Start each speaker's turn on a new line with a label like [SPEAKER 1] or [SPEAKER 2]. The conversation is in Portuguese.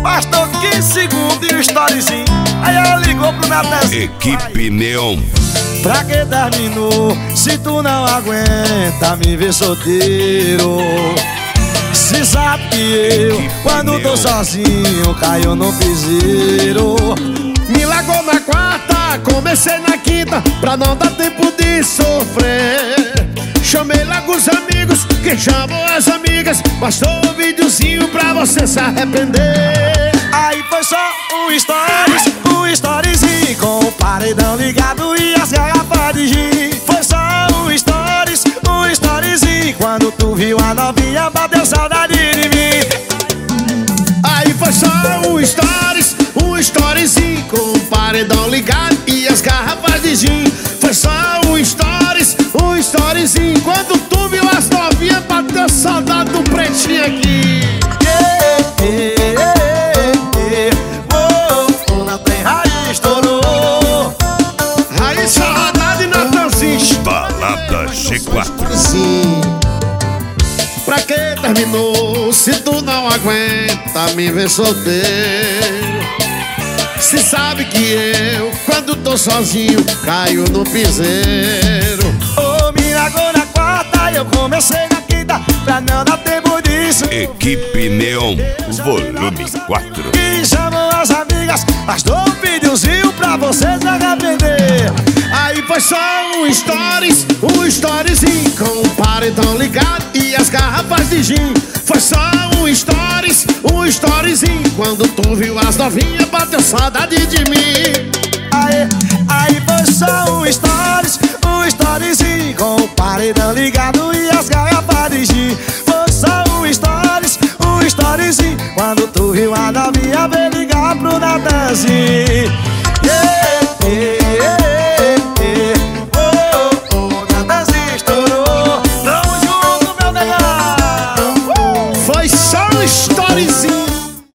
[SPEAKER 1] Bastou 15 segundos e o storyzinho. Aí ela ligou pro Natanzinho.
[SPEAKER 2] Equipe Neon.
[SPEAKER 1] Pra que terminou se tu não aguenta me ver solteiro? Se sabe que eu, quando tô sozinho, caio no piseiro.
[SPEAKER 3] Me largou na quarta, comecei na quinta, pra não dar tempo de sofrer. Chamei logo os amigos, que chamam as amigas. Bastou um videozinho pra você se arrepender.
[SPEAKER 1] Aí foi só um storyzinho, com o paredão ligado e as garrafas de gin. Foi só um storyzinho, quando tu viu a novinha, bateu saudade de mim.
[SPEAKER 3] Aí foi só um storyzinho, com o paredão ligado e as garrafas de gin. Foi só um storyzinho, quando tu viu as novinhas, bateu saudade do pretinho aqui.
[SPEAKER 1] Não tem raiz, estourou.
[SPEAKER 3] Raiz, saudade e Natanzinho.
[SPEAKER 2] Balada G4.
[SPEAKER 3] Pra que terminou se tu não aguenta me ver solteiro? Se sabe que eu, quando tô sozinho, caio no piseiro.
[SPEAKER 1] Me largou na quarta e eu comecei na quinta, pra não dar tempo disso.
[SPEAKER 2] Equipe Neon, volume 4.
[SPEAKER 1] E chamam as amigas, mas dou um videozinho pra vocês se arrepender.
[SPEAKER 3] Aí foi só um storyzinho, com o paredão ligado e as garrafas de gin. Foi só um storyzinho, quando tu viu as novinhas, bateu saudade de mim.
[SPEAKER 1] Aí foi só um storyzinho, com o paredão ligado e as garrafas de gin. Foi só um storyzinho, quando tu viu a novinha, veio ligar pro Natanzinho. Natanzinho estourou. Tamo junto, meu negão.